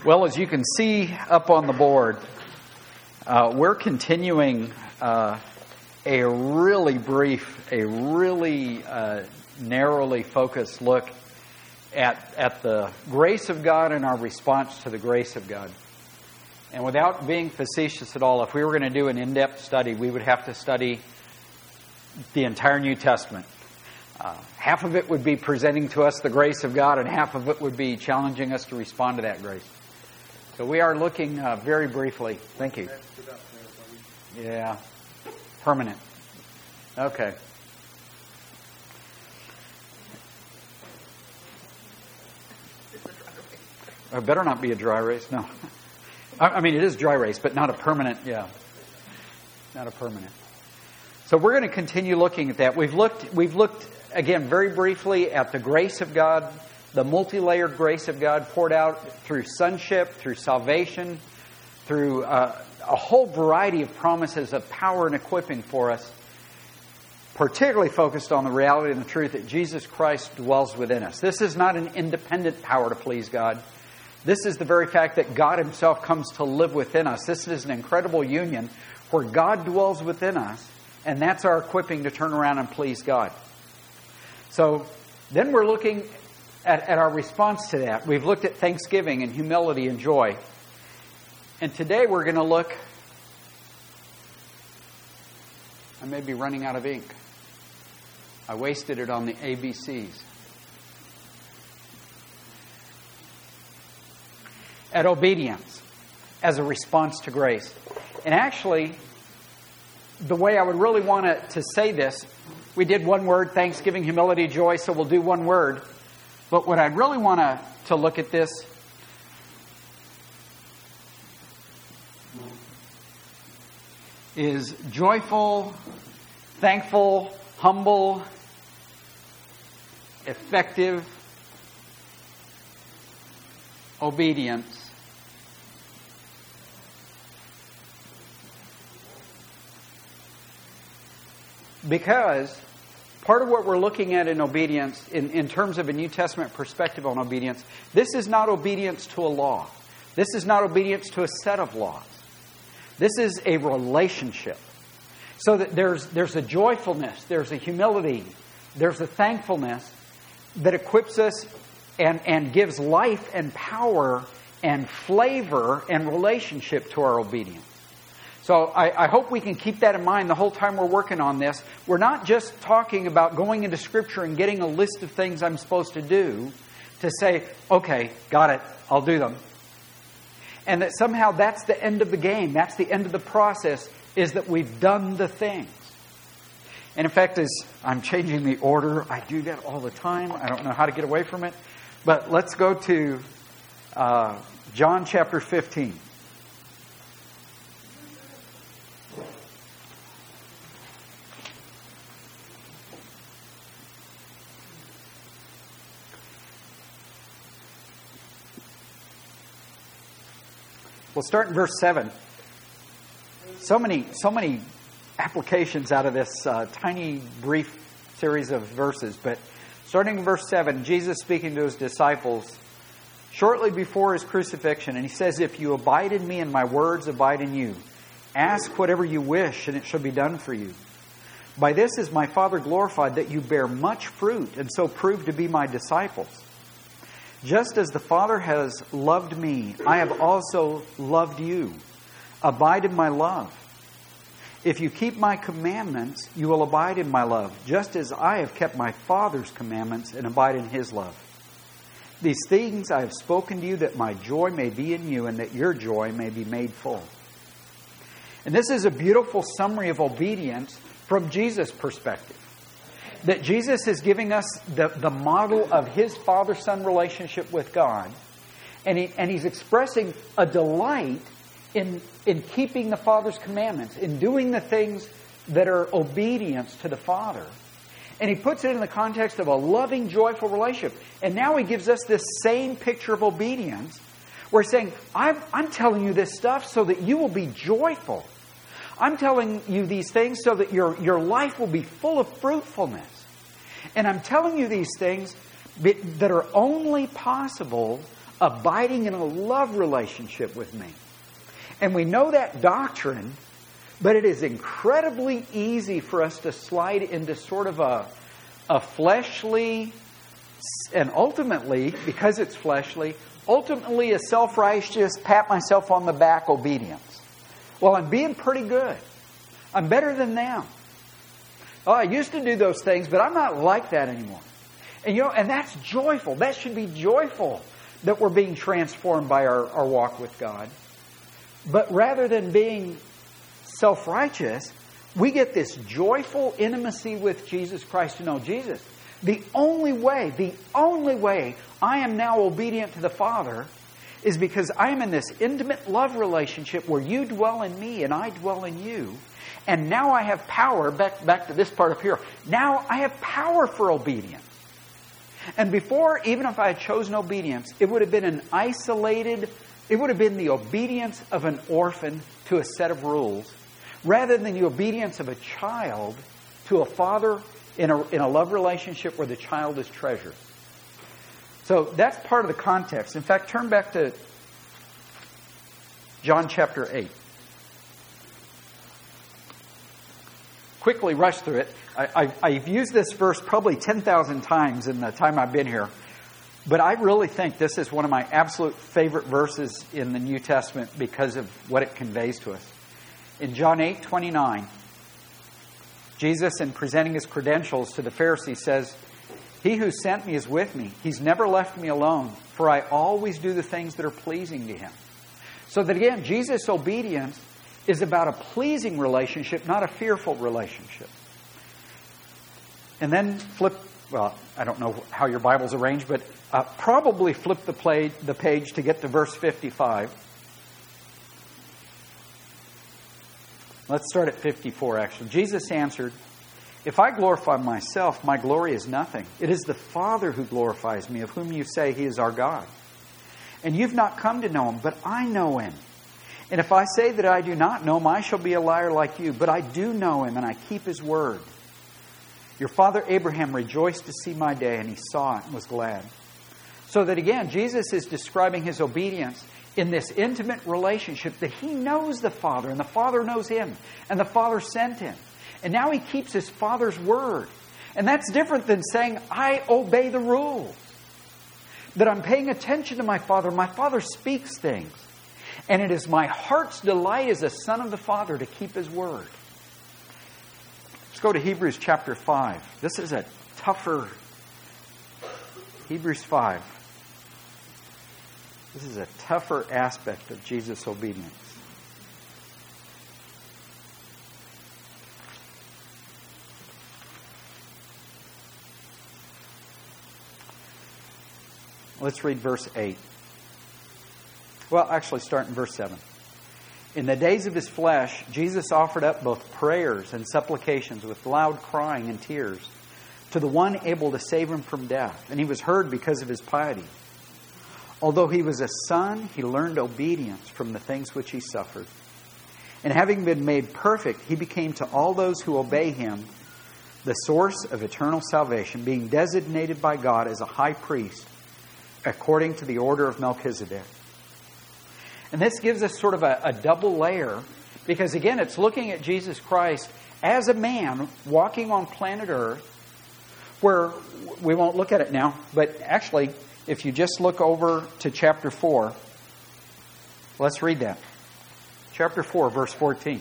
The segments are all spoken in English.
Well, as you can see up on the board, we're continuing a really brief, a really narrowly focused look at the grace of God and our response to the grace of God. And without being facetious at all, if we were going to do an in-depth study, we would have to study the entire New Testament. Half of it would be presenting to us the grace of God, and half of it would be challenging us to respond to that grace. So we are looking very briefly. Thank you. Yeah. Permanent. Okay. It better not be a dry race. No. I mean, it is dry race, but not a permanent. Yeah. Not a permanent. So we're going to continue looking at that. We've looked again very briefly at the grace of God, the multi-layered grace of God poured out through sonship, through salvation, through a whole variety of promises of power and equipping for us, particularly focused on the reality and the truth that Jesus Christ dwells within us. This is not an independent power to please God. This is the very fact that God Himself comes to live within us. This is an incredible union where God dwells within us, and that's our equipping to turn around and please God. So then we're looking at our response to that. We've looked at thanksgiving and humility and joy. And today we're going to look... I may be running out of ink. I wasted it on the ABCs. At obedience as a response to grace. And actually, the way I would really want to say this, we did one word, thanksgiving, humility, joy, so we'll do one word. But what I'd really want to look at this is joyful, thankful, humble, effective obedience. Because part of what we're looking at in obedience, in terms of a New Testament perspective on obedience, this is not obedience to a law. This is not obedience to a set of laws. This is a relationship. So that there's a joyfulness, there's a humility, there's a thankfulness that equips us and gives life and power and flavor and relationship to our obedience. So I hope we can keep that in mind the whole time we're working on this. We're not just talking about going into Scripture and getting a list of things I'm supposed to do to say, okay, got it, I'll do them. And that somehow that's the end of the game. That's the end of the process, is that we've done the things. And in fact, as I'm changing the order, I do that all the time. I don't know how to get away from it. But let's go to John chapter 15. We'll start in verse 7. So many applications out of this tiny, brief series of verses. But starting in verse 7, Jesus speaking to His disciples shortly before His crucifixion. And He says, "If you abide in me and my words abide in you, ask whatever you wish and it shall be done for you. By this is my Father glorified, that you bear much fruit and so prove to be my disciples. Just as the Father has loved me, I have also loved you. Abide in my love. If you keep my commandments, you will abide in my love, just as I have kept my Father's commandments and abide in His love. These things I have spoken to you, that my joy may be in you and that your joy may be made full." And this is a beautiful summary of obedience from Jesus' perspective. That Jesus is giving us the model of His Father-Son relationship with God. And He's expressing a delight in keeping the Father's commandments, in doing the things that are obedience to the Father. And He puts it in the context of a loving, joyful relationship. And now He gives us this same picture of obedience, where He's saying, I'm telling you this stuff so that you will be joyful. I'm telling you these things so that your life will be full of fruitfulness. And I'm telling you these things that are only possible abiding in a love relationship with me. And we know that doctrine, but it is incredibly easy for us to slide into sort of a fleshly, and ultimately, because it's fleshly, ultimately a self-righteous, pat myself on the back obedience. Well, I'm being pretty good. I'm better than them. Oh, I used to do those things, but I'm not like that anymore. And and that's joyful. That should be joyful that we're being transformed by our walk with God. But rather than being self-righteous, we get this joyful intimacy with Jesus Christ to know Jesus. The only way I am now obedient to the Father is because I am in this intimate love relationship where you dwell in me and I dwell in you. And now I have power, back to this part up here, now I have power for obedience. And before, even if I had chosen obedience, it would have been it would have been the obedience of an orphan to a set of rules, rather than the obedience of a child to a father in a love relationship where the child is treasured. So that's part of the context. In fact, turn back to John chapter 8. Quickly rush through it. I've used this verse probably 10,000 times in the time I've been here. But I really think this is one of my absolute favorite verses in the New Testament because of what it conveys to us. In John 8:29, Jesus, in presenting his credentials to the Pharisees, says, "He who sent me is with me. He's never left me alone, for I always do the things that are pleasing to him." So that again, Jesus' obedience is about a pleasing relationship, not a fearful relationship. And then I don't know how your Bible's arranged, but probably flip the page to get to verse 55. Let's start at 54, actually. Jesus answered, "If I glorify myself, my glory is nothing. It is the Father who glorifies me, of whom you say he is our God. And you've not come to know him, but I know him. And if I say that I do not know him, I shall be a liar like you. But I do know him, and I keep his word. Your father Abraham rejoiced to see my day, and he saw it and was glad." So that again, Jesus is describing his obedience in this intimate relationship that he knows the Father, and the Father knows him, and the Father sent him. And now he keeps his Father's word. And that's different than saying, I obey the rules. That I'm paying attention to my Father. My Father speaks things. And it is my heart's delight as a son of the Father to keep his word. Let's go to Hebrews chapter 5. This is a tougher... Hebrews 5. This is a tougher aspect of Jesus' obedience. Let's read verse 8. Well, actually start in verse 7. In the days of his flesh, Jesus offered up both prayers and supplications with loud crying and tears to the one able to save him from death. And he was heard because of his piety. Although he was a son, he learned obedience from the things which he suffered. And having been made perfect, he became to all those who obey him the source of eternal salvation, being designated by God as a high priest according to the order of Melchizedek. And this gives us sort of a double layer, because again, it's looking at Jesus Christ as a man walking on planet Earth, where we won't look at it now, but actually, if you just look over to chapter 4, let's read that. Chapter 4, verse 14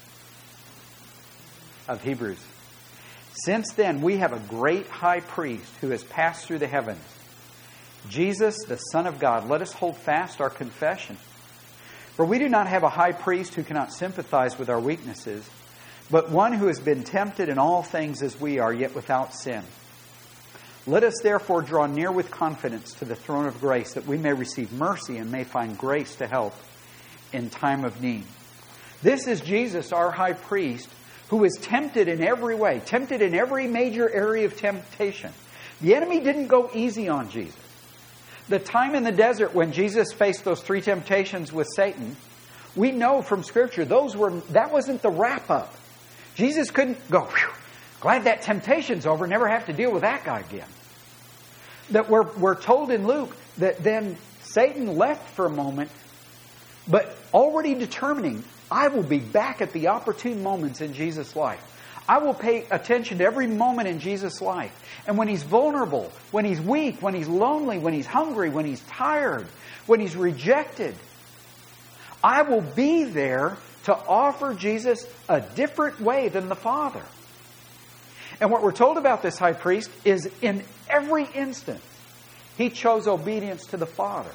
of Hebrews. Since then, we have a great high priest who has passed through the heavens, Jesus, the Son of God. Let us hold fast our confession. For we do not have a high priest who cannot sympathize with our weaknesses, but one who has been tempted in all things as we are, yet without sin. Let us therefore draw near with confidence to the throne of grace, that we may receive mercy and may find grace to help in time of need. This is Jesus, our high priest, who is tempted in every way, tempted in every major area of temptation. The enemy didn't go easy on Jesus. The time in the desert when Jesus faced those 3 temptations with Satan, we know from Scripture that wasn't the wrap-up. Jesus couldn't go, "Whew, glad that temptation's over, never have to deal with that guy again." That we're told in Luke that then Satan left for a moment, but already determining, I will be back at the opportune moments in Jesus' life. I will pay attention to every moment in Jesus' life. And when he's vulnerable, when he's weak, when he's lonely, when he's hungry, when he's tired, when he's rejected, I will be there to offer Jesus a different way than the Father. And what we're told about this high priest is in every instance, he chose obedience to the Father.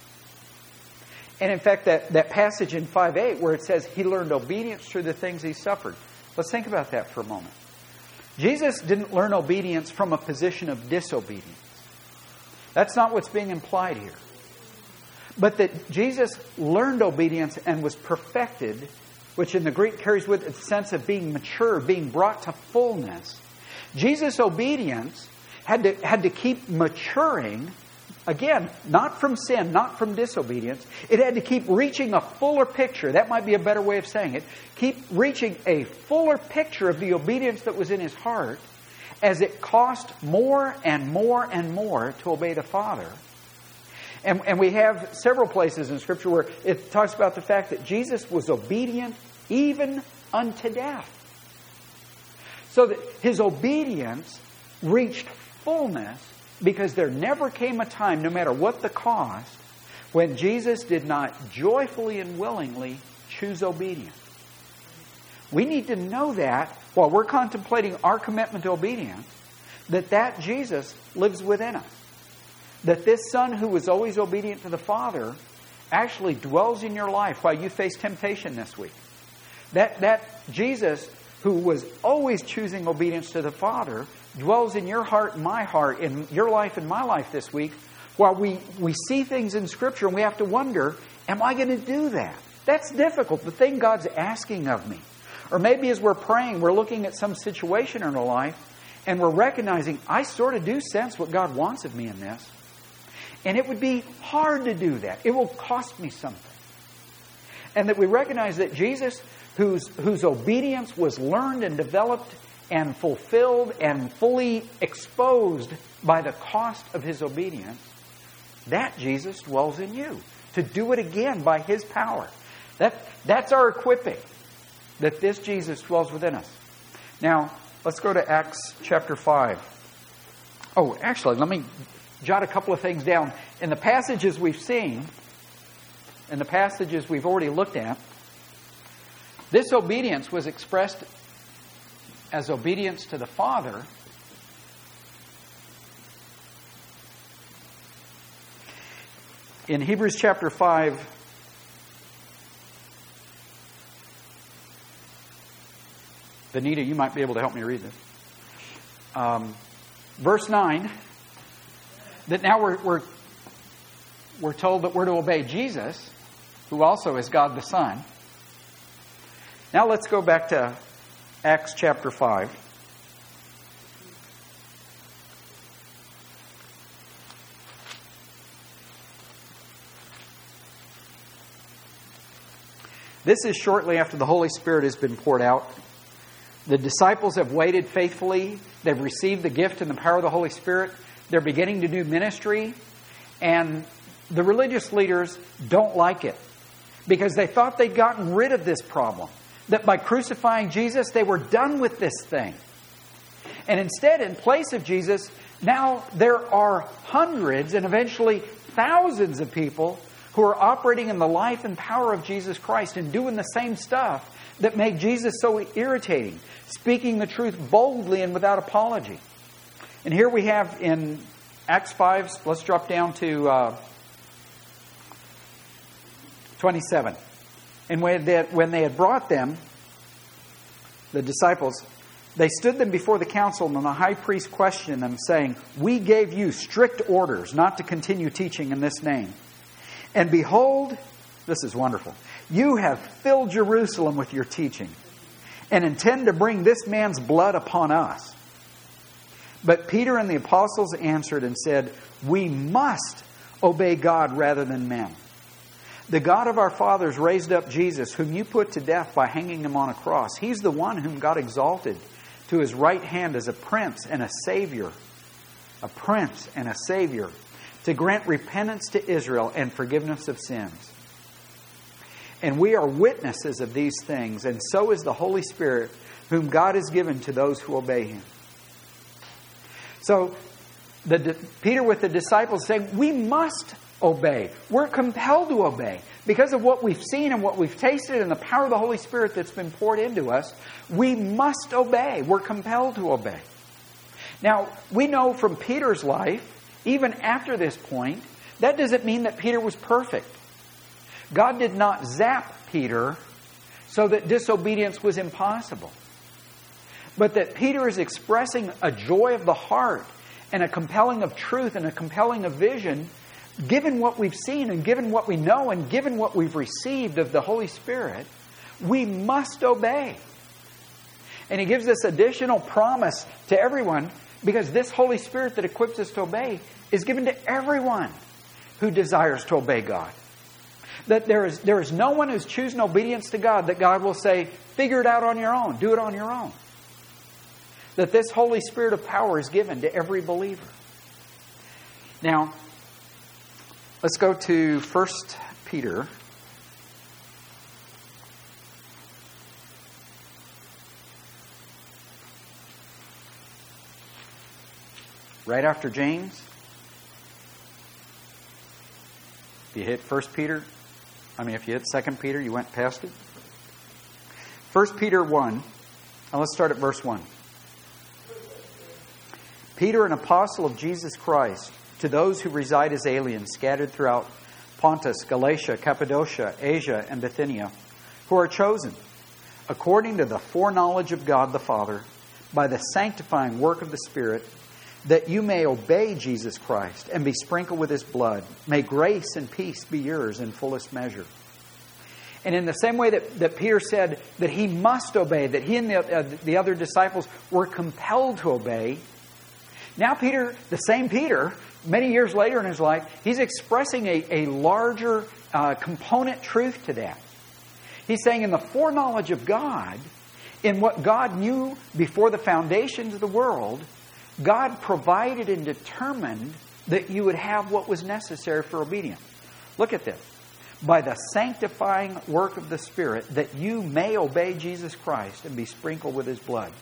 And in fact, that passage in 5:8 where it says he learned obedience through the things he suffered. Let's think about that for a moment. Jesus didn't learn obedience from a position of disobedience. That's not what's being implied here. But that Jesus learned obedience and was perfected, which in the Greek carries with it the sense of being mature, being brought to fullness. Jesus' obedience had to keep maturing. Again, not from sin, not from disobedience. It had to keep reaching a fuller picture. That might be a better way of saying it. Keep reaching a fuller picture of the obedience that was in his heart as it cost more and more and more to obey the Father. And we have several places in Scripture where it talks about the fact that Jesus was obedient even unto death. So that his obedience reached fullness because there never came a time, no matter what the cost, when Jesus did not joyfully and willingly choose obedience. We need to know that while we're contemplating our commitment to obedience, that Jesus lives within us. That this Son who was always obedient to the Father actually dwells in your life while you face temptation this week. That Jesus who was always choosing obedience to the Father dwells in your heart and my heart, in your life and my life this week, while we see things in Scripture and we have to wonder, am I going to do that? That's difficult, the thing God's asking of me. Or maybe as we're praying, we're looking at some situation in our life and we're recognizing, I sort of do sense what God wants of me in this. And it would be hard to do that. It will cost me something. And that we recognize that Jesus, whose obedience was learned and developed and fulfilled and fully exposed by the cost of his obedience, that Jesus dwells in you to do it again by his power. That's our equipping, that this Jesus dwells within us. Now, let's go to Acts chapter 5. Oh, actually, let me jot a couple of things down. In the passages we've seen, in the passages we've already looked at, this obedience was expressed as obedience to the Father. In Hebrews chapter 5, Benita, you might be able to help me read this. Verse 9, that now we're told that we're to obey Jesus, who also is God the Son. Now let's go back to Acts chapter 5. This is shortly after the Holy Spirit has been poured out. The disciples have waited faithfully. They've received the gift and the power of the Holy Spirit. They're beginning to do ministry. And the religious leaders don't like it because they thought they'd gotten rid of this problem. That by crucifying Jesus, they were done with this thing. And instead, in place of Jesus, now there are hundreds and eventually thousands of people who are operating in the life and power of Jesus Christ and doing the same stuff that made Jesus so irritating, speaking the truth boldly and without apology. And here we have in Acts 5, let's drop down to 27. And when they had brought them, the disciples, they stood them before the council, and the high priest questioned them, saying, "We gave you strict orders not to continue teaching in this name. And behold," this is wonderful, "you have filled Jerusalem with your teaching, and intend to bring this man's blood upon us." But Peter and the apostles answered and said, "We must obey God rather than men. The God of our fathers raised up Jesus, whom you put to death by hanging him on a cross. He's the one whom God exalted to his right hand as a prince and a savior. A prince and a savior. to grant repentance to Israel and forgiveness of sins. And we are witnesses of these things, and so is the Holy Spirit, whom God has given to those who obey Him. So, Peter with the disciples saying, we must obey. We're compelled to obey. Because of what we've seen and what we've tasted and the power of the Holy Spirit that's been poured into us, we must obey. We're compelled to obey. Now, we know from Peter's life, even after this point, that doesn't mean that Peter was perfect. God did not zap Peter so that disobedience was impossible. But that Peter is expressing a joy of the heart and a compelling of truth and a compelling of vision, given what we've seen and given what we know and given what we've received of the Holy Spirit, we must obey. And he gives this additional promise to everyone, because this Holy Spirit that equips us to obey is given to everyone who desires to obey God. That there is no one who's choosing obedience to God that God will say, figure it out on your own, do it on your own. That this Holy Spirit of power is given to every believer. Now, let's go to 1 Peter. Right after James. If you hit 1 Peter, if you hit 2 Peter, you went past it. 1 Peter 1, and let's start at verse 1. Peter, an apostle of Jesus Christ, to those who reside as aliens scattered throughout Pontus, Galatia, Cappadocia, Asia, and Bithynia, who are chosen, according to the foreknowledge of God the Father, by the sanctifying work of the Spirit, that you may obey Jesus Christ and be sprinkled with His blood. May grace and peace be yours in fullest measure. And in the same way that Peter said that he must obey, that he and the other disciples were compelled to obey, now Peter, the same Peter, many years later in his life, he's expressing a larger component truth to that. He's saying in the foreknowledge of God, in what God knew before the foundations of the world, God provided and determined that you would have what was necessary for obedience. Look at this. By the sanctifying work of the Spirit, that you may obey Jesus Christ and be sprinkled with His blood.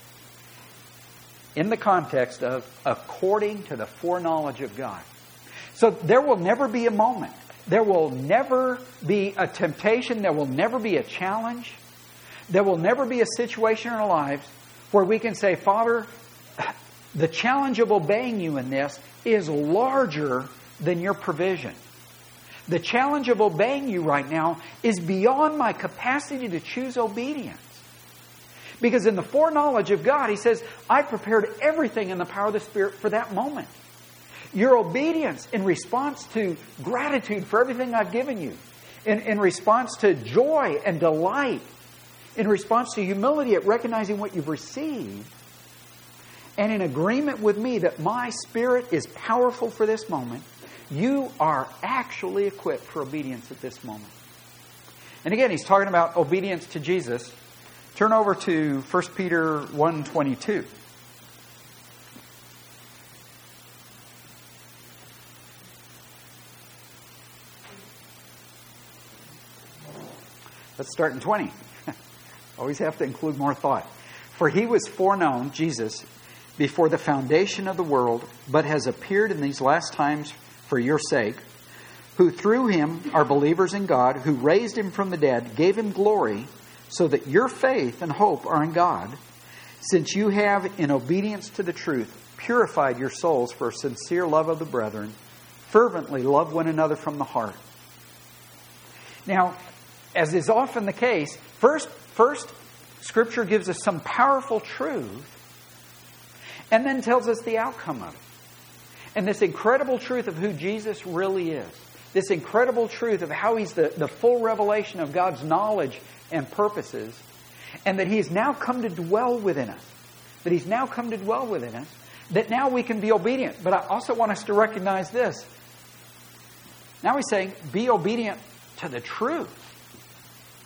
In the context of according to the foreknowledge of God. So there will never be a moment. There will never be a temptation. There will never be a challenge. There will never be a situation in our lives where we can say, Father, the challenge of obeying you in this is larger than your provision. The challenge of obeying you right now is beyond my capacity to choose obedience. Because in the foreknowledge of God, He says, I prepared everything in the power of the Spirit for that moment. Your obedience in response to gratitude for everything I've given you, in response to joy and delight, in response to humility at recognizing what you've received, and in agreement with me that my Spirit is powerful for this moment, you are actually equipped for obedience at this moment. And again, he's talking about obedience to Jesus. Turn over to 1 Peter 1:22. Let's start in 20. Always have to include more thought. For He was foreknown, Jesus, before the foundation of the world, but has appeared in these last times for your sake, who through Him are believers in God, who raised Him from the dead, gave Him glory, so that your faith and hope are in God, since you have, in obedience to the truth, purified your souls for a sincere love of the brethren, fervently love one another from the heart. Now, as is often the case, first Scripture gives us some powerful truth, and then tells us the outcome of it. And this incredible truth of who Jesus really is. This incredible truth of how He's the full revelation of God's knowledge and purposes. And that He has now come to dwell within us. That He's now come to dwell within us. That now we can be obedient. But I also want us to recognize this. Now He's saying, be obedient to the truth.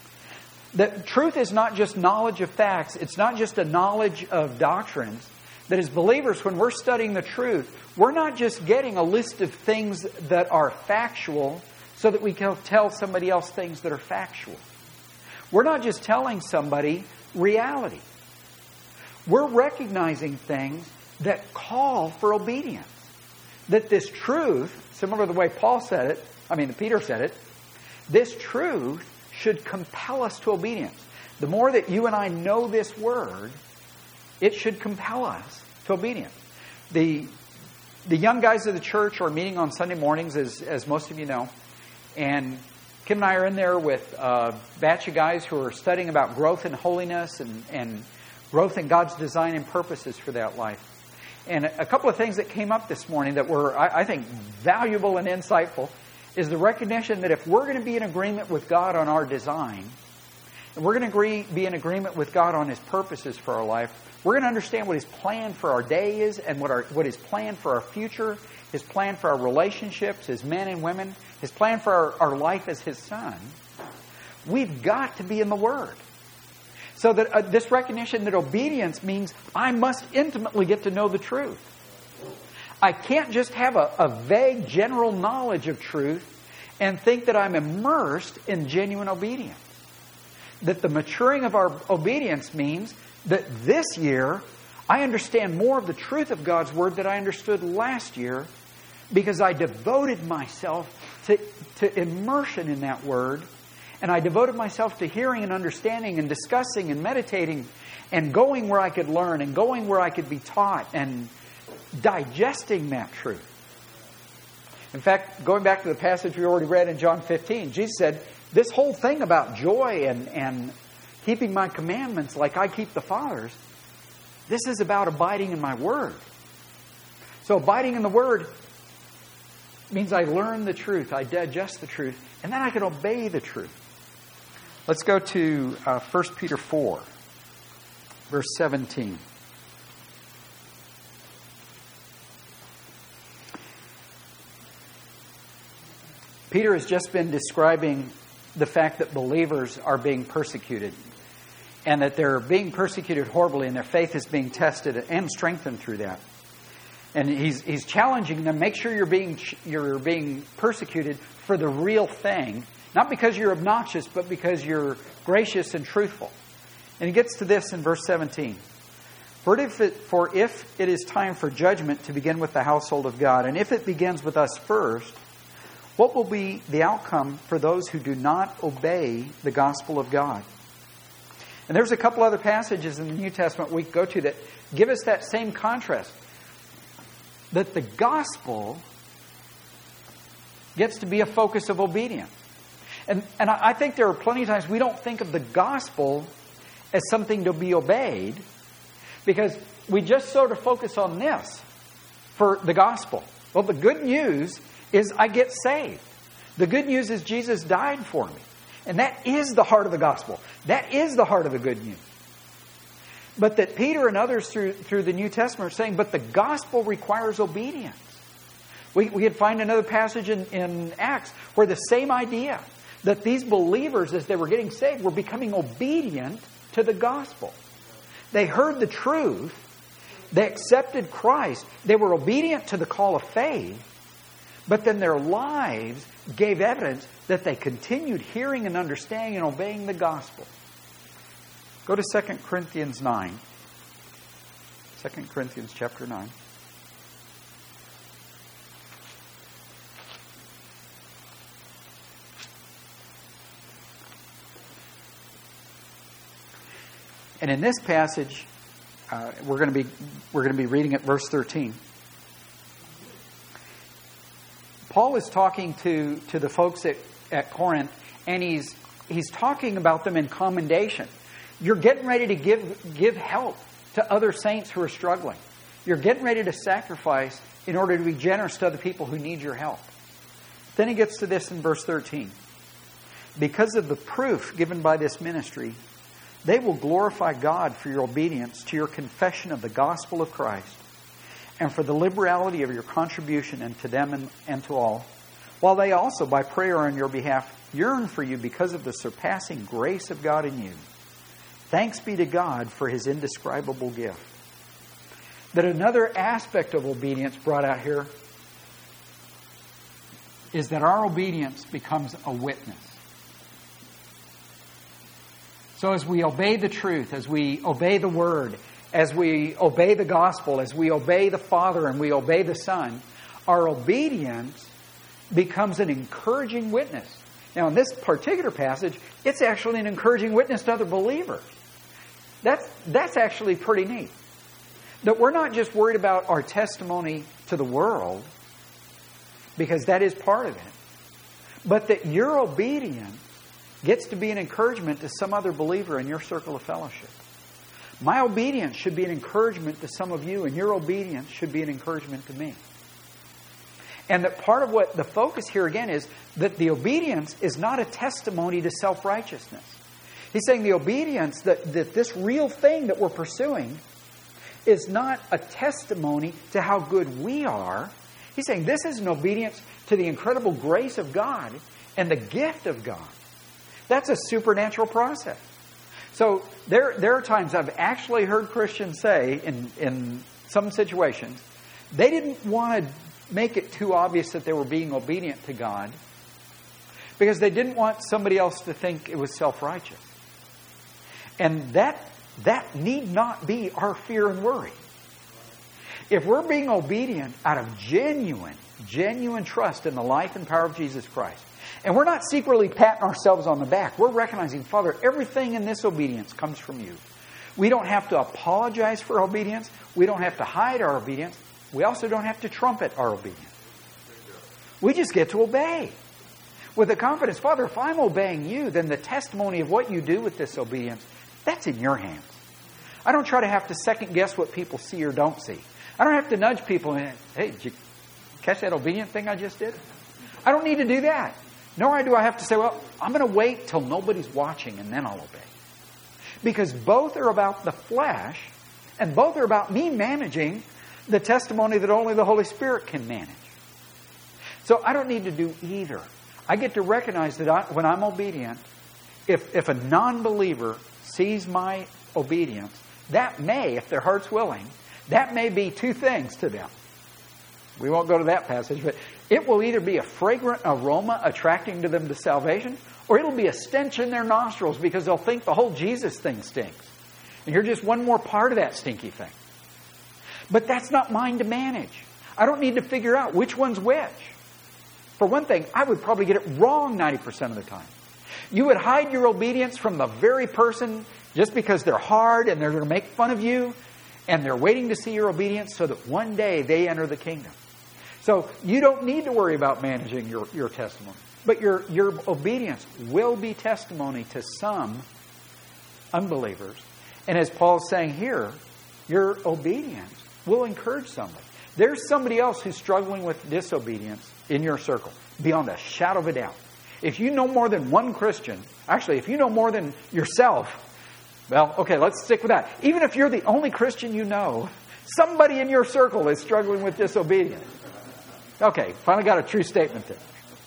That truth is not just knowledge of facts. It's not just a knowledge of doctrines. that as believers, when we're studying the truth, we're not just getting a list of things that are factual so that we can tell somebody else things that are factual. We're not just telling somebody reality. We're recognizing things that call for obedience. That this truth, similar to the way Peter said it, this truth should compel us to obedience. The more that you and I know this Word, it should compel us to obedience. The young guys of the church are meeting on Sunday mornings, as most of you know. And Kim and I are in there with a batch of guys who are studying about growth in holiness and growth in God's design and purposes for that life. And a couple of things that came up this morning that were, I think, valuable and insightful is the recognition that if we're going to be in agreement with God on our design, and we're going to be in agreement with God on His purposes for our life, we're going to understand what His plan for our day is and what His plan for our future, His plan for our relationships as men and women, His plan for our life as His Son. We've got to be in the Word. So that this recognition that obedience means I must intimately get to know the truth. I can't just have a vague general knowledge of truth and think that I'm immersed in genuine obedience. That the maturing of our obedience means that this year I understand more of the truth of God's Word than I understood last year because I devoted myself to immersion in that Word. And I devoted myself to hearing and understanding and discussing and meditating and going where I could learn and going where I could be taught and digesting that truth. In fact, going back to the passage we already read in John 15, Jesus said, this whole thing about joy and keeping my commandments like I keep the Father's, this is about abiding in my Word. So abiding in the Word means I learn the truth, I digest the truth, and then I can obey the truth. Let's go to 1 Peter 4, verse 17. Peter has just been describing the fact that believers are being persecuted and that they're being persecuted horribly and their faith is being tested and strengthened through that. And he's challenging them, make sure you're being persecuted for the real thing. Not because you're obnoxious, but because you're gracious and truthful. And he gets to this in verse 17. For if it is time for judgment to begin with the household of God, and if it begins with us first, what will be the outcome for those who do not obey the gospel of God? And there's a couple other passages in the New Testament we go to that give us that same contrast. That the gospel gets to be a focus of obedience. And I think there are plenty of times we don't think of the gospel as something to be obeyed because we just sort of focus on this for the gospel. Well, the good news is I get saved. The good news is Jesus died for me. And that is the heart of the gospel. That is the heart of the good news. But that Peter and others through the New Testament are saying, but the gospel requires obedience. We could find another passage in Acts where the same idea, that these believers, as they were getting saved, were becoming obedient to the gospel. They heard the truth. They accepted Christ. They were obedient to the call of faith. But then their lives gave evidence that they continued hearing and understanding and obeying the gospel. Go to 2 Corinthians 9. 2 Corinthians chapter 9. And in this passage, we're going to be reading at verse 13. Paul is talking to the folks at Corinth, and he's talking about them in commendation. You're getting ready to give help to other saints who are struggling. You're getting ready to sacrifice in order to be generous to other people who need your help. Then he gets to this in verse 13. Because of the proof given by this ministry, they will glorify God for your obedience to your confession of the gospel of Christ and for the liberality of your contribution and to them and to all, while they also, by prayer on your behalf, yearn for you because of the surpassing grace of God in you. Thanks be to God for His indescribable gift. that another aspect of obedience brought out here is that our obedience becomes a witness. So as we obey the truth, as we obey the Word, as we obey the gospel, as we obey the Father and we obey the Son, our obedience becomes an encouraging witness. Now, in this particular passage, it's actually an encouraging witness to other believers. That's actually pretty neat. That we're not just worried about our testimony to the world, because that is part of it, but that your obedience gets to be an encouragement to some other believer in your circle of fellowship. My obedience should be an encouragement to some of you, and your obedience should be an encouragement to me. And that part of what the focus here again is that the obedience is not a testimony to self-righteousness. He's saying the obedience, that this real thing that we're pursuing is not a testimony to how good we are. He's saying this is an obedience to the incredible grace of God and the gift of God. That's a supernatural process. So there are times I've actually heard Christians say in some situations, they didn't want to make it too obvious that they were being obedient to God because they didn't want somebody else to think it was self-righteous. And that need not be our fear and worry. If we're being obedient out of genuine trust in the life and power of Jesus Christ, and we're not secretly patting ourselves on the back, we're recognizing, Father, everything in this obedience comes from you. We don't have to apologize for obedience. We don't have to hide our obedience. We also don't have to trumpet our obedience. We just get to obey. With the confidence, Father, if I'm obeying you, then the testimony of what you do with this obedience, that's in your hands. I don't try to have to second guess what people see or don't see. I don't have to nudge people and, hey, did you catch that obedient thing I just did? I don't need to do that. Nor do I have to say, well, I'm going to wait till nobody's watching and then I'll obey. Because both are about the flesh and both are about me managing the testimony that only the Holy Spirit can manage. So I don't need to do either. I get to recognize that when I'm obedient, if a non-believer sees my obedience, that may, if their heart's willing, that may be two things to them. We won't go to that passage, but it will either be a fragrant aroma attracting to them to salvation, or it'll be a stench in their nostrils because they'll think the whole Jesus thing stinks. And you're just one more part of that stinky thing. But that's not mine to manage. I don't need to figure out which one's which. For one thing, I would probably get it wrong 90% of the time. You would hide your obedience from the very person just because they're hard and they're going to make fun of you, and they're waiting to see your obedience so that one day they enter the kingdom. So you don't need to worry about managing your testimony. But your obedience will be testimony to some unbelievers. And as Paul's saying here, your obedience will encourage somebody. There's somebody else who's struggling with disobedience in your circle, beyond a shadow of a doubt. If you know more than one Christian, actually, if you know more than yourself, well, okay, let's stick with that. Even if you're the only Christian you know, somebody in your circle is struggling with disobedience. Okay, finally got a true statement there.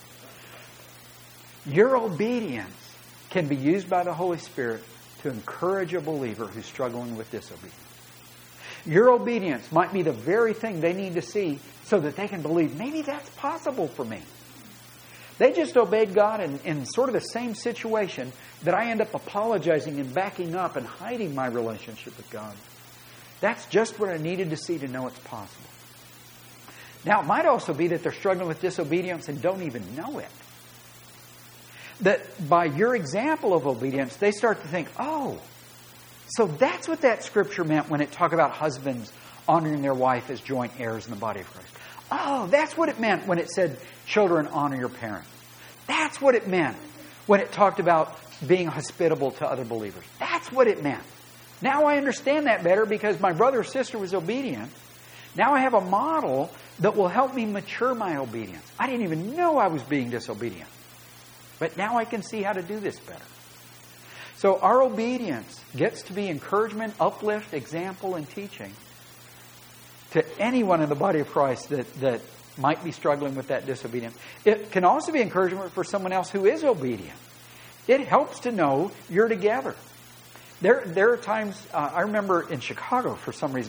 Your obedience can be used by the Holy Spirit to encourage a believer who's struggling with disobedience. Your obedience might be the very thing they need to see so that they can believe, maybe that's possible for me. They just obeyed God in sort of the same situation that I end up apologizing and backing up and hiding my relationship with God. That's just what I needed to see to know it's possible. Now, it might also be that they're struggling with disobedience and don't even know it. That by your example of obedience, they start to think, oh, so that's what that scripture meant when it talked about husbands honoring their wife as joint heirs in the body of Christ. Oh, that's what it meant when it said, children, honor your parents. That's what it meant when it talked about being hospitable to other believers. That's what it meant. Now I understand that better because my brother or sister was obedient. Now I have a model that will help me mature my obedience. I didn't even know I was being disobedient. But now I can see how to do this better. So our obedience gets to be encouragement, uplift, example, and teaching to anyone in the body of Christ that might be struggling with that disobedience. It can also be encouragement for someone else who is obedient. It helps to know you're together. There are times, I remember in Chicago for some reason,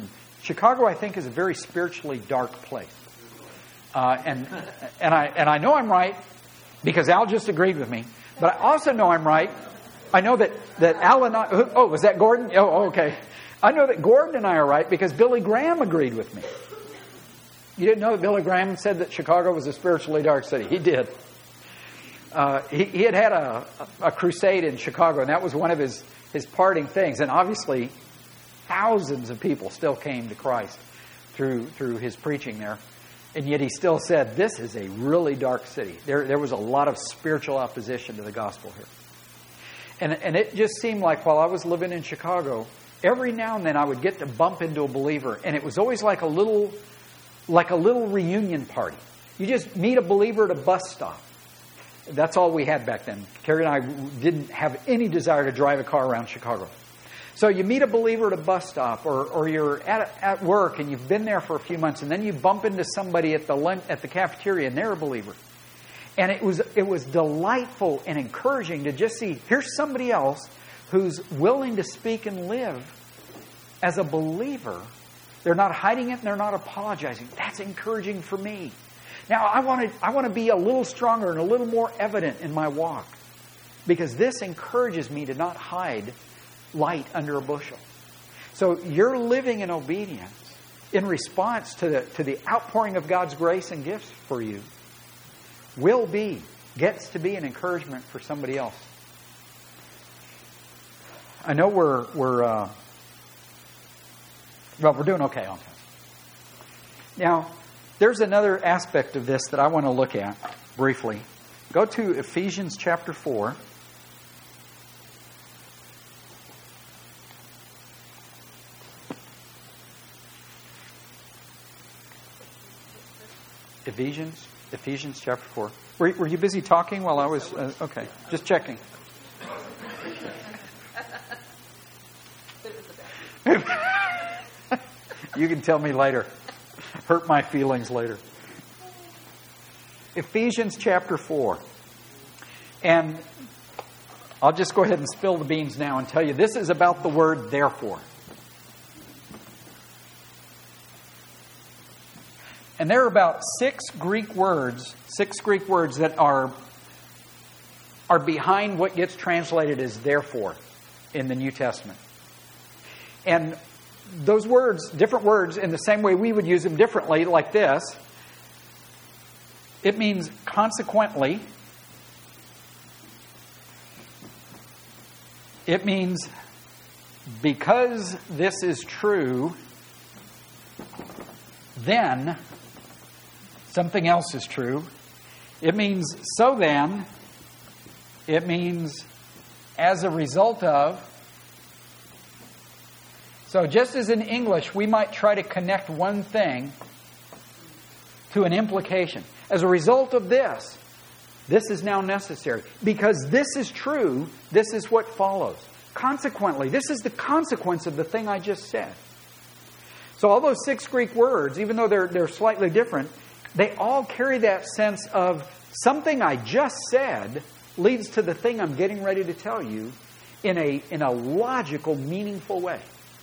Chicago, I think, is a very spiritually dark place. And I know I'm right because Al just agreed with me. But I also know I'm right. I know that Al and I... Oh, was that Gordon? Oh, okay. I know that Gordon and I are right because Billy Graham agreed with me. You didn't know that Billy Graham said that Chicago was a spiritually dark city? He did. He had a crusade in Chicago, and that was one of his parting things. And obviously, thousands of people still came to Christ through his preaching there. And yet he still said, this is a really dark city. There was a lot of spiritual opposition to the gospel here. And it just seemed like while I was living in Chicago, every now and then I would get to bump into a believer, and it was always like a little reunion party. You just meet a believer at a bus stop. That's all we had back then. Carrie and I didn't have any desire to drive a car around Chicago. So you meet a believer at a bus stop, or you're at work and you've been there for a few months, and then you bump into somebody at the cafeteria and they're a believer. And it was delightful and encouraging to just see, here's somebody else who's willing to speak and live as a believer. They're not hiding it and they're not apologizing. That's encouraging for me. Now, I want to be a little stronger and a little more evident in my walk, because this encourages me to not hide light under a bushel. So you're living in obedience in response to the outpouring of God's grace and gifts for you gets to be an encouragement for somebody else. I know we're doing okay on this. Now, there's another aspect of this that I want to look at briefly. Go to Ephesians chapter 4. Ephesians chapter 4. Were you busy talking while I was... okay, just checking. You can tell me later. Hurt my feelings later. Ephesians chapter 4. And I'll just go ahead and spill the beans now and tell you this is about the word therefore. And there are about six Greek words that are behind what gets translated as therefore in the New Testament. And those words, different words, in the same way we would use them differently, like this. It means consequently. It means because this is true, then something else is true. It means so then. It means as a result of. So just as in English, we might try to connect one thing to an implication. As a result of this is now necessary. Because this is true, this is what follows. Consequently, this is the consequence of the thing I just said. So all those six Greek words, even though they're slightly different, they all carry that sense of something I just said leads to the thing I'm getting ready to tell you in a logical, meaningful way.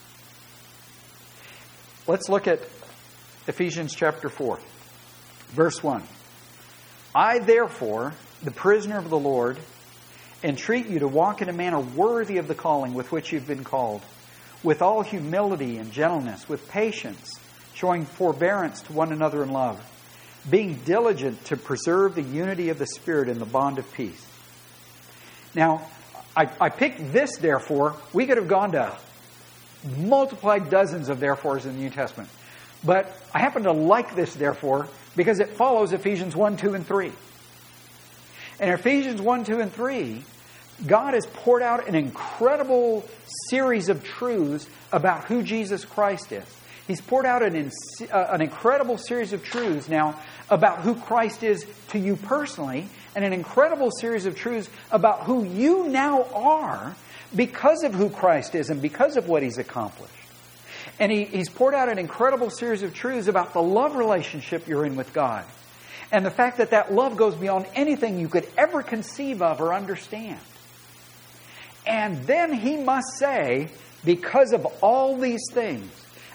Let's look at Ephesians chapter 4, verse 1. I, therefore, the prisoner of the Lord, entreat you to walk in a manner worthy of the calling with which you've been called, with all humility and gentleness, with patience, showing forbearance to one another in love, being diligent to preserve the unity of the Spirit in the bond of peace. Now, I picked this, therefore. We could have gone to multiplied dozens of therefores in the New Testament. But I happen to like this therefore because it follows Ephesians 1, 2, and 3. In Ephesians 1, 2, and 3, God has poured out an incredible series of truths about who Jesus Christ is. He's poured out an incredible series of truths now about who Christ is to you personally, and an incredible series of truths about who you now are because of who Christ is and because of what He's accomplished. And He's poured out an incredible series of truths about the love relationship you're in with God. And the fact that love goes beyond anything you could ever conceive of or understand. And then He must say, because of all these things,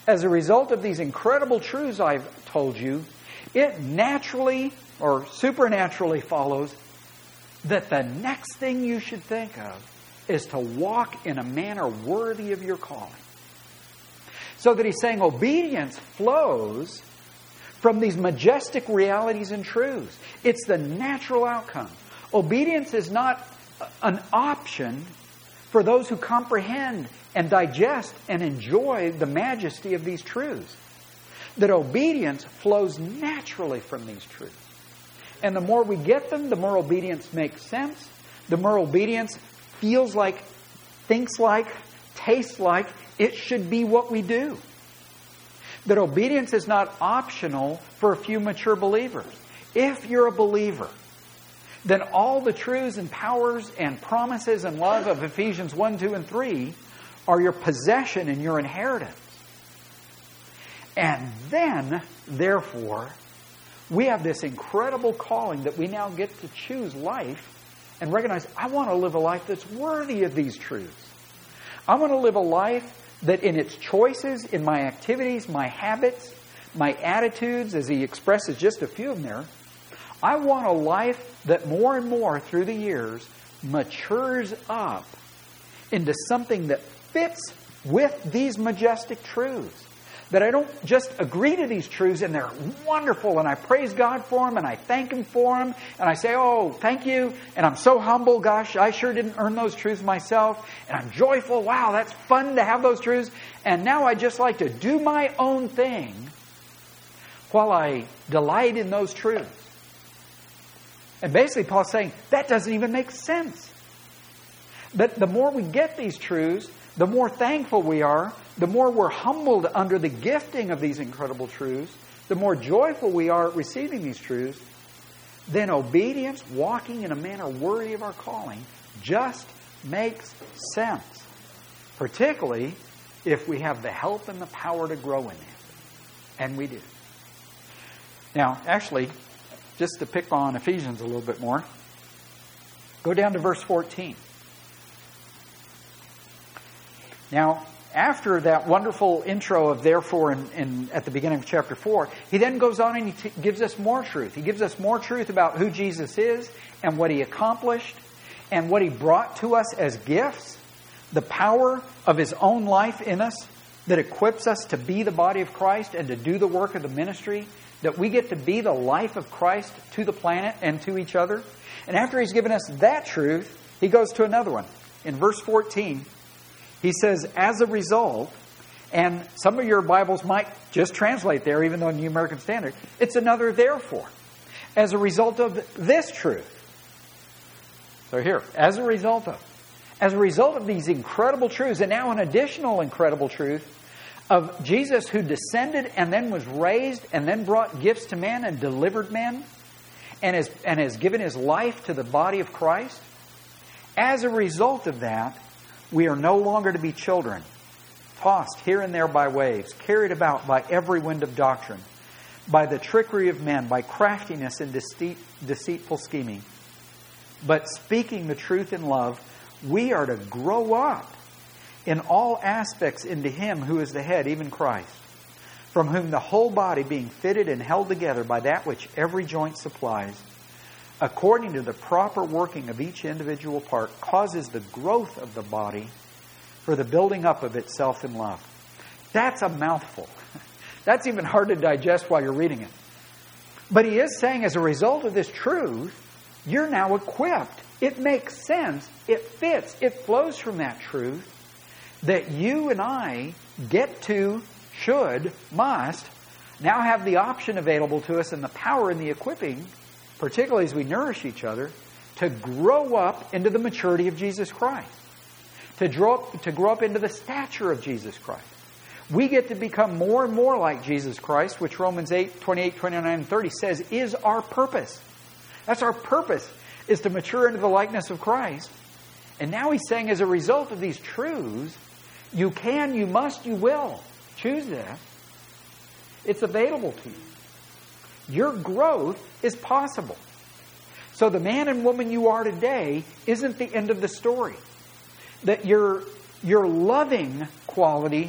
as a result of these incredible truths I've told you, it naturally or supernaturally follows that the next thing you should think of is to walk in a manner worthy of your calling. So that he's saying obedience flows from these majestic realities and truths. It's the natural outcome. Obedience is not an option for those who comprehend and digest and enjoy the majesty of these truths. That obedience flows naturally from these truths. And the more we get them, the more obedience makes sense. The more obedience feels like, thinks like, tastes like it should be what we do. That obedience is not optional for a few mature believers. If you're a believer, then all the truths and powers and promises and love of Ephesians 1, 2, and 3 are your possession and your inheritance. And then, therefore, we have this incredible calling that we now get to choose life and recognize, I want to live a life that's worthy of these truths. I want to live a life that in its choices, in my activities, my habits, my attitudes, as he expresses just a few of them there, I want a life that more and more through the years matures up into something that fits with these majestic truths. That I don't just agree to these truths and they're wonderful and I praise God for them and I thank Him for them and I say, oh, thank you, and I'm so humble, gosh, I sure didn't earn those truths myself, and I'm joyful, wow, that's fun to have those truths, and now I just like to do my own thing while I delight in those truths. And basically Paul's saying, that doesn't even make sense. That the more we get these truths, the more thankful we are, the more we're humbled under the gifting of these incredible truths, the more joyful we are at receiving these truths, then obedience, walking in a manner worthy of our calling, just makes sense. Particularly if we have the help and the power to grow in it. And we do. Now, actually, just to pick on Ephesians a little bit more, go down to verse 14. Now, after that wonderful intro of therefore at the beginning of chapter 4, he then goes on and he gives us more truth. He gives us more truth about who Jesus is and what He accomplished and what He brought to us as gifts, the power of His own life in us that equips us to be the body of Christ and to do the work of the ministry, that we get to be the life of Christ to the planet and to each other. And after he's given us that truth, he goes to another one. In verse 14, he says, as a result, and some of your Bibles might just translate there, even though in the New American Standard, it's another therefore. As a result of this truth. So here, as a result of these incredible truths, and now an additional incredible truth of Jesus who descended and then was raised and then brought gifts to men and delivered men and has given His life to the body of Christ. As a result of that, we are no longer to be children, tossed here and there by waves, carried about by every wind of doctrine, by the trickery of men, by craftiness and deceitful scheming. But speaking the truth in love, we are to grow up in all aspects into Him who is the head, even Christ, from whom the whole body being fitted and held together by that which every joint supplies, according to the proper working of each individual part, causes the growth of the body for the building up of itself in love. That's a mouthful. That's even hard to digest while you're reading it. But he is saying, as a result of this truth, you're now equipped. It makes sense. It fits. It flows from that truth that you and I get to, should, must, now have the option available to us and the power and the equipping, particularly as we nourish each other, to grow up into the maturity of Jesus Christ. To grow up into the stature of Jesus Christ. We get to become more and more like Jesus Christ, which Romans 8, 28, 29, and 30 says is our purpose. That's our purpose, is to mature into the likeness of Christ. And now he's saying, as a result of these truths, you can, you must, you will choose this. It's available to you. Your growth is possible. So the man and woman you are today isn't the end of the story. That your loving quality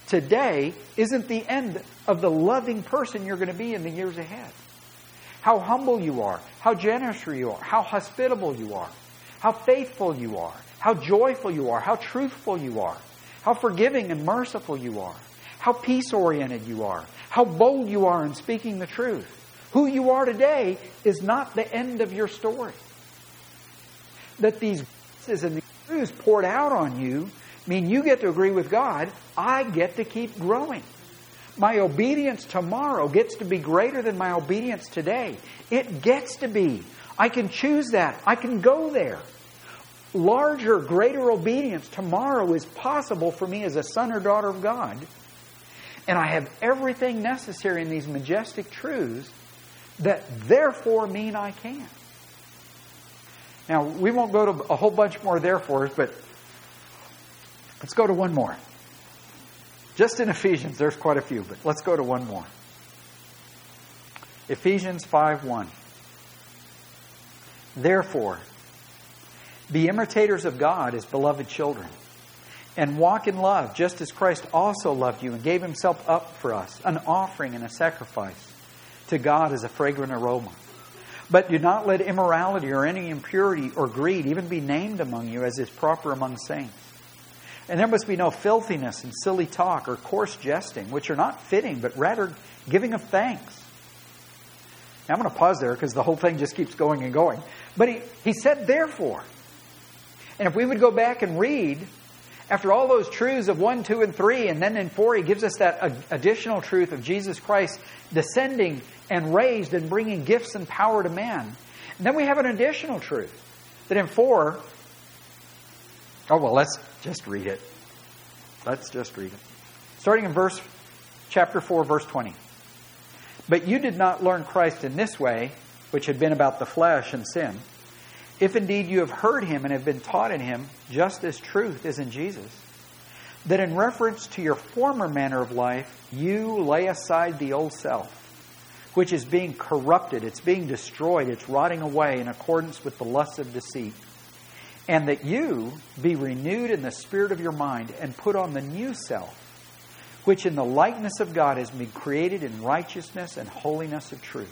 today isn't the end of the loving person you're going to be in the years ahead. How humble you are, how generous you are, how hospitable you are, how faithful you are, how joyful you are, how truthful you are, how forgiving and merciful you are, how peace-oriented you are, how bold you are in speaking the truth. Who you are today is not the end of your story. That these graces and these truths poured out on you mean you get to agree with God. I get to keep growing. My obedience tomorrow gets to be greater than my obedience today. It gets to be. I can choose that. I can go there. Larger, greater obedience tomorrow is possible for me as a son or daughter of God. And I have everything necessary in these majestic truths that therefore mean I can. Now, we won't go to a whole bunch more therefores, but let's go to one more. Just in Ephesians, there's quite a few, but let's go to one more. Ephesians 5:1. Therefore, be imitators of God as beloved children, and walk in love, just as Christ also loved you and gave Himself up for us, an offering and a sacrifice to God as a fragrant aroma. But do not let immorality or any impurity or greed even be named among you as is proper among saints. And there must be no filthiness and silly talk or coarse jesting, which are not fitting, but rather giving of thanks. Now I'm going to pause there because the whole thing just keeps going and going. But he said, therefore. And if we would go back and read, after all those truths of 1, 2, and 3, and then in 4, he gives us that additional truth of Jesus Christ descending and raised and bringing gifts and power to man. And then we have an additional truth that in 4, let's just read it. Let's just read it. Starting in chapter 4, verse 20. But you did not learn Christ in this way, which had been about the flesh and sin. If indeed you have heard Him and have been taught in Him, just as truth is in Jesus, that in reference to your former manner of life, you lay aside the old self, which is being corrupted, it's being destroyed, it's rotting away in accordance with the lusts of deceit, and that you be renewed in the spirit of your mind and put on the new self, which in the likeness of God has been created in righteousness and holiness of truth.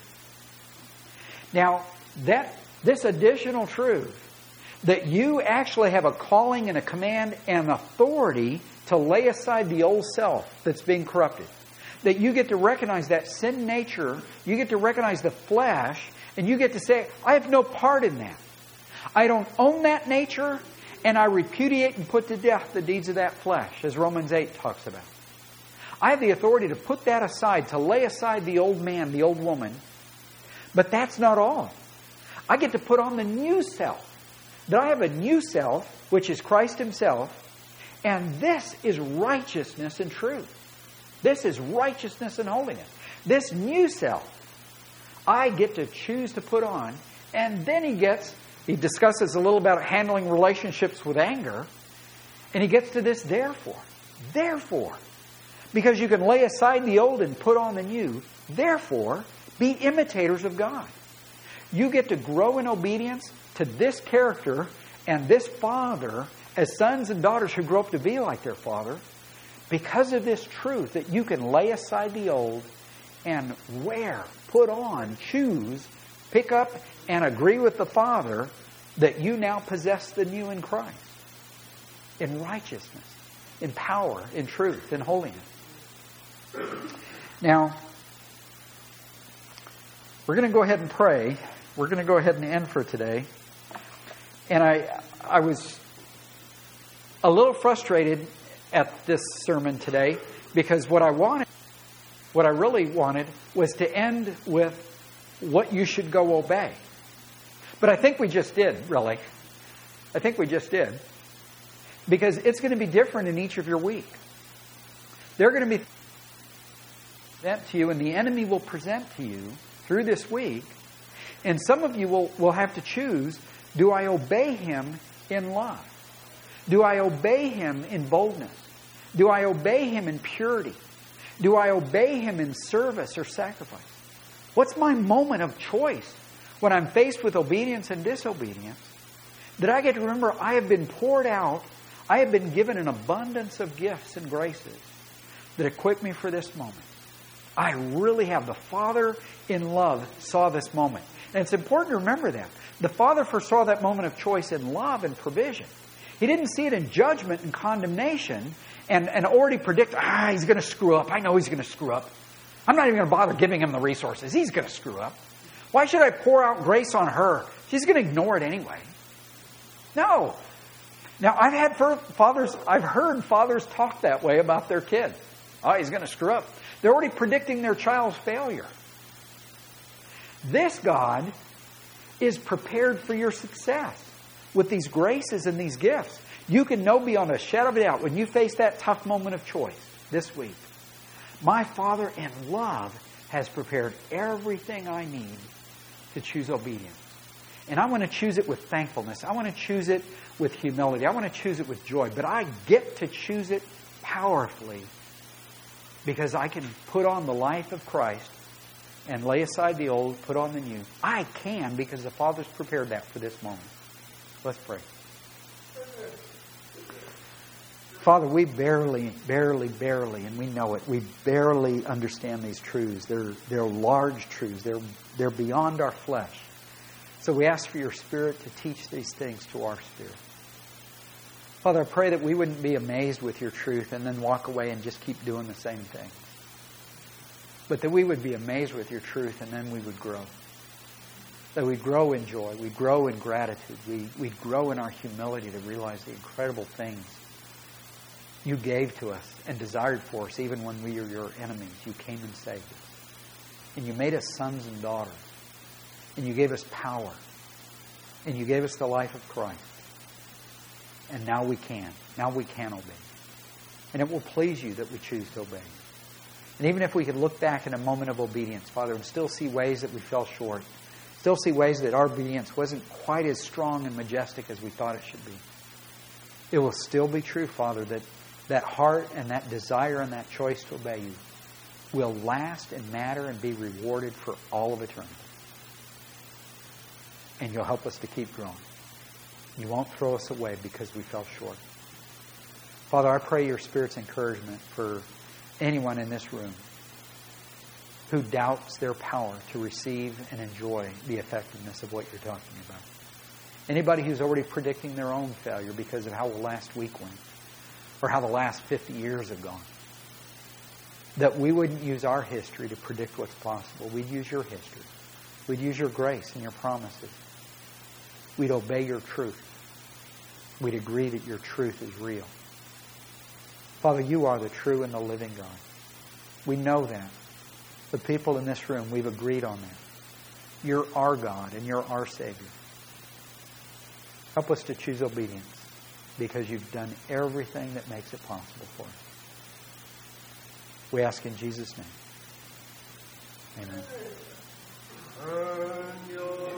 Now, this additional truth, that you actually have a calling and a command and authority to lay aside the old self that's being corrupted. That you get to recognize that sin nature, you get to recognize the flesh, and you get to say, I have no part in that. I don't own that nature, and I repudiate and put to death the deeds of that flesh, as Romans 8 talks about. I have the authority to put that aside, to lay aside the old man, the old woman. But that's not all. I get to put on the new self. That I have a new self, which is Christ Himself, and this is righteousness and truth. This is righteousness and holiness. This new self, I get to choose to put on, and then he discusses a little about handling relationships with anger, and he gets to this therefore. Therefore, because you can lay aside the old and put on the new, therefore, be imitators of God. You get to grow in obedience to this character and this Father as sons and daughters who grow up to be like their Father because of this truth that you can lay aside the old and put on, choose, pick up, and agree with the Father that you now possess the new in Christ. In righteousness, in power, in truth, in holiness. Now, we're going to go ahead and pray. We're going to go ahead and end for today. And I was a little frustrated at this sermon today because what I really wanted was to end with what you should go obey. But I think we just did, really. I think we just did. Because it's going to be different in each of your week. They're going to be present to you, and the enemy will present to you through this week. And some of you will have to choose, do I obey him in love? Do I obey him in boldness? Do I obey him in purity? Do I obey him in service or sacrifice? What's my moment of choice when I'm faced with obedience and disobedience? That I get to remember I have been poured out, I have been given an abundance of gifts and graces that equipped me for this moment. I really have. The Father in love saw this moment. And it's important to remember that. The Father foresaw that moment of choice in love and provision. He didn't see it in judgment and condemnation and already predict, he's going to screw up. I know he's going to screw up. I'm not even going to bother giving him the resources. He's going to screw up. Why should I pour out grace on her? She's going to ignore it anyway. No. Now, I've heard fathers talk that way about their kid. He's going to screw up. They're already predicting their child's failure. This God is prepared for your success with these graces and these gifts. You can know beyond a shadow of a doubt when you face that tough moment of choice this week, my Father in love has prepared everything I need to choose obedience. And I want to choose it with thankfulness. I want to choose it with humility. I want to choose it with joy. But I get to choose it powerfully because I can put on the life of Christ and lay aside the old, put on the new. I can because the Father's prepared that for this moment. Let's pray. Father, we barely, and we know it, we barely understand these truths. They're large truths. They're beyond our flesh. So we ask for your Spirit to teach these things to our spirit. Father, I pray that we wouldn't be amazed with your truth and then walk away and just keep doing the same thing. But that we would be amazed with your truth and then we would grow. That we'd grow in joy. We'd grow in gratitude. We'd grow in our humility to realize the incredible things you gave to us and desired for us even when we were your enemies. You came and saved us. And you made us sons and daughters. And you gave us power. And you gave us the life of Christ. And now we can. Now we can obey. And it will please you that we choose to obey. And even if we could look back in a moment of obedience, Father, and still see ways that we fell short, still see ways that our obedience wasn't quite as strong and majestic as we thought it should be, it will still be true, Father, that heart and that desire and that choice to obey you will last and matter and be rewarded for all of eternity. And you'll help us to keep growing. You won't throw us away because we fell short. Father, I pray your Spirit's encouragement for anyone in this room who doubts their power to receive and enjoy the effectiveness of what you're talking about. Anybody who's already predicting their own failure because of how the last week went or how the last 50 years have gone. That we wouldn't use our history to predict what's possible. We'd use your history. We'd use your grace and your promises. We'd obey your truth. We'd agree that your truth is real. Father, you are the true and the living God. We know that. The people in this room, we've agreed on that. You're our God and you're our Savior. Help us to choose obedience because you've done everything that makes it possible for us. We ask in Jesus' name. Amen.